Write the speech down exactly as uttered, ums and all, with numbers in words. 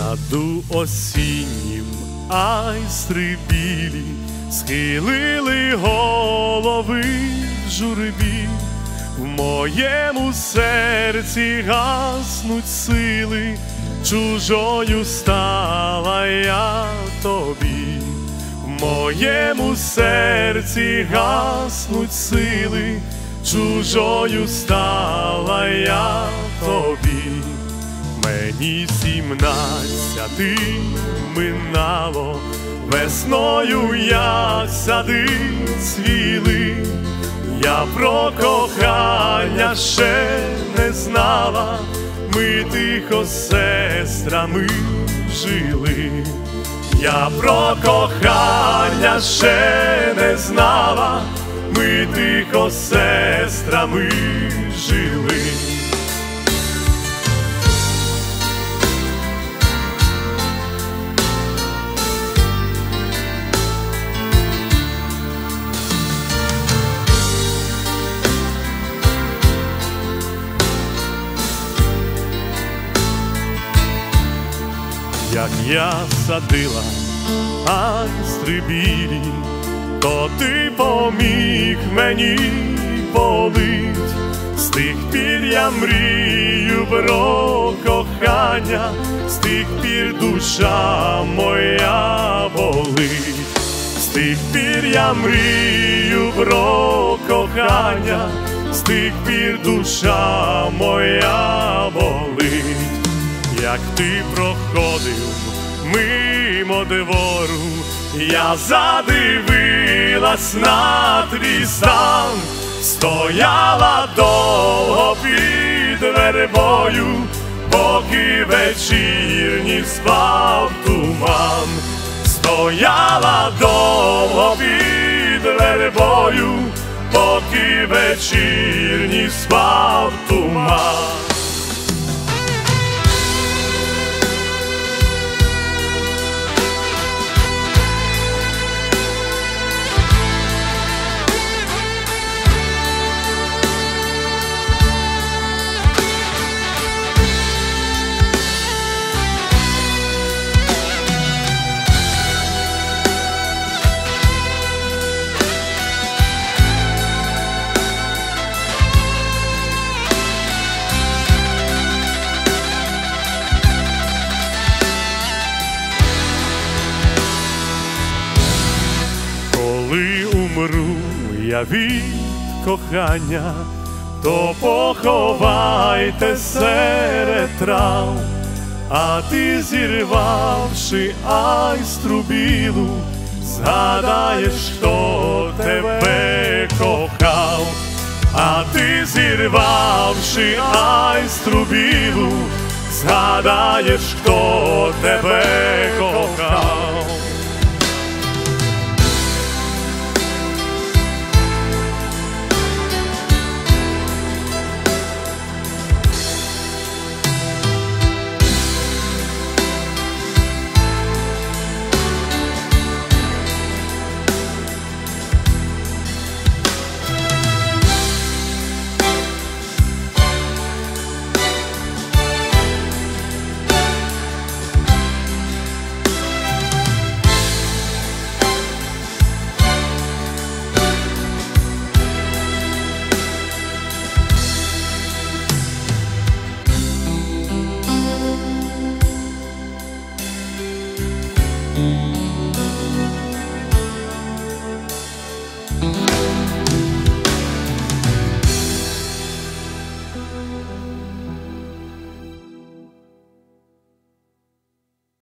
саду осіннім айстри білі схилили голови в журбі. В моєму серці гаснуть сили, чужою стала я тобі. В моєму серці гаснуть сили, чужою стала я тобі. Мені сімнадцяти минало, весною, як сади цвіли. Я про кохання ще не знала, ми тихо з сестрами жили. Я про кохання ще не знала, ми тихо з сестрами жили. Як я садила айстри білі, то ти поміг мені полить. З тих пір я мрію про кохання, з тих пір душа моя болить. З тих пір я мрію про кохання, з тих пір душа моя болить. Як ти проходив мимо двору, я задивилась на твій стан. Стояла довго під вербою, поки вечірній спав туман. Стояла довго під вербою, поки вечірній спав туман. Коли умру я від кохання, то поховайте серед трав. А ти, зірвавши айстру білу, згадаєш, хто тебе кохав. А ти, зірвавши айстру білу, згадаєш, хто тебе кохав.